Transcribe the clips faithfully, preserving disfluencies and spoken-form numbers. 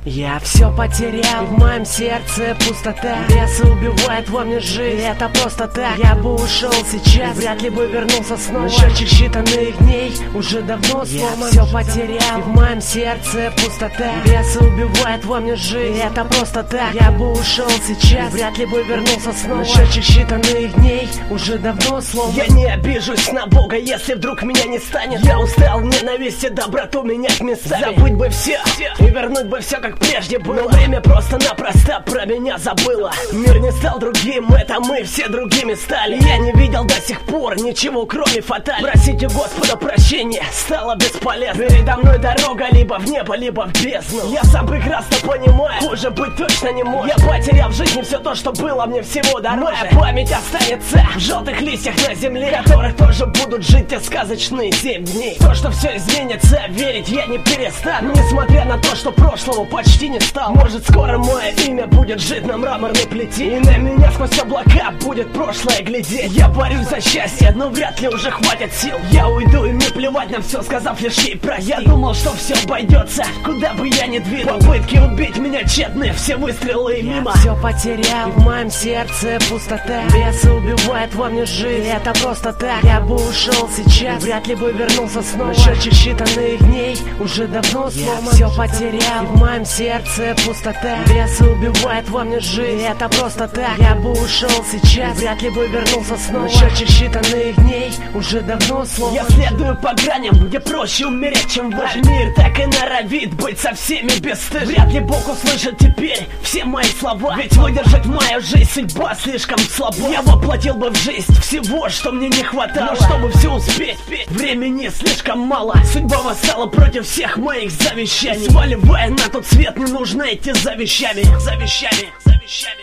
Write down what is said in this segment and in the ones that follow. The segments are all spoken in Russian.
Я все потерял, в моем сердце пустота. Бесы убивают во мне жизнь, это просто так. Я бы ушел сейчас, вряд ли бы вернулся снова. Счетчик считанных дней уже давно сломан. Я все потерял, в моем сердце пустота. Бесы убивают во мне жизнь, это просто так. Я бы ушел сейчас, вряд ли бы вернулся снова. Счетчик считанных дней уже давно сломан. Я не обижусь на Бога, если вдруг меня не станет. Я устал ненависти, доброту менять местами. Забыть бы все и вернуть бы все как прежде было. Но время просто-напросто про меня забыло. Мир не стал другим, это мы все другими стали. Я не видел до сих пор ничего, кроме фатали. Просить у Господа прощения стало бесполезно. Передо мной дорога либо в небо, либо в бездну. Я сам прекрасно понимаю, хуже быть точно не может. Я потерял в жизни все то, что было мне всего дороже. Моя память останется в желтых листьях на земле, в которых тоже будут жить те сказочные семь дней. То, что все изменится, верить я не перестану. Несмотря на то, что прошлого почти не стало. Может, скоро мое имя будет жить на мраморной плите, и на меня сквозь облака будет прошлое глядеть. Я борюсь за счастье, но вряд ли уже хватит сил. Я уйду, и мне плевать на все, сказав лишь ей прости. Я думал, что все обойдется, куда бы я ни двинул. Попытки убить меня тщетны, все выстрелы и мимо. Я все потерял, в моем сердце пустота. Бесы убивают во мне жизнь, это просто так. Я бы ушел сейчас, вряд ли бы вернулся снова. Счетчик считанных дней уже давно сломан. Я все потерял, в моем сердце пустота. Бесы убивают во мне жизнь, это просто так. Я бы ушел сейчас, вряд ли бы вернулся снова. Счетчик считанных дней уже давно сломан. Я следую по граням, где проще умереть, чем выжить. Мир так и норовит быть со всеми бесстыжим. Вряд ли Бог услышит теперь все мои слова, ведь выдержать мою жизнь судьба слишком слаба. Я воплотил бы в жизнь всего, что мне не хватало. Но чтобы все успеть, времени слишком мало. Судьба восстала против всех моих завещаний. Сваливая на тот свет, не нужно идти за вещами. За вещами, за вещами.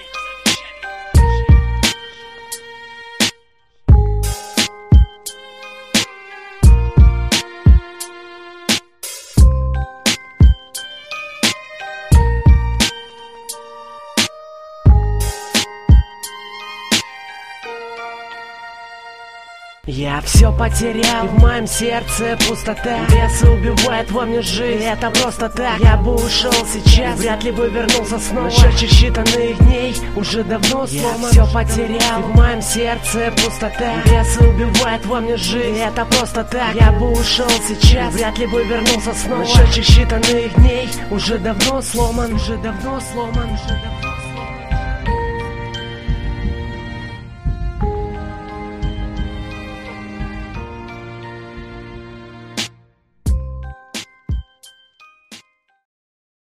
Я все потерял, в моем сердце пустота. Бесы убивают во мне жизнь, это просто так. Я бы ушел сейчас, вряд ли бы вернулся снова. Счетчик считанных дней уже давно сломан. Я все потерял, в моем сердце пустота. Бесы убивают во мне жизнь, это просто так. Я бы ушел сейчас, вряд ли бы вернулся снова. Счетчик считанных дней уже давно сломан, уже давно сломан, уже давно.